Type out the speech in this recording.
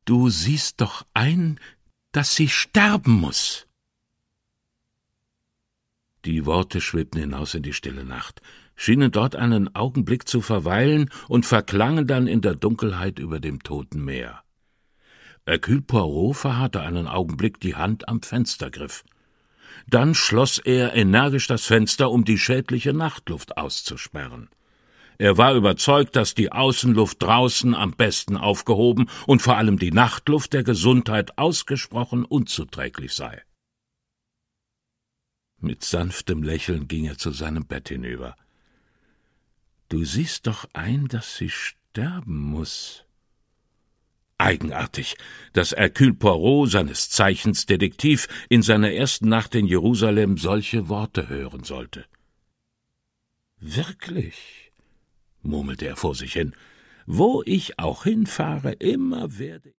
Du siehst doch ein, dass sie sterben muß.« Die Worte schwebten hinaus in die stille Nacht, schienen dort einen Augenblick zu verweilen und verklangen dann in der Dunkelheit über dem toten Meer. Hercule Poirot verharrte einen Augenblick die Hand am Fenstergriff. Dann schloss er energisch das Fenster, um die schädliche Nachtluft auszusperren. Er war überzeugt, dass die Außenluft draußen am besten aufgehoben und vor allem die Nachtluft der Gesundheit ausgesprochen unzuträglich sei. Mit sanftem Lächeln ging er zu seinem Bett hinüber. »Du siehst doch ein, dass sie sterben muß.« Eigenartig, dass Hercule Poirot, seines Zeichens Detektiv, in seiner ersten Nacht in Jerusalem solche Worte hören sollte. »Wirklich«, murmelte er vor sich hin, »wo ich auch hinfahre, immer werde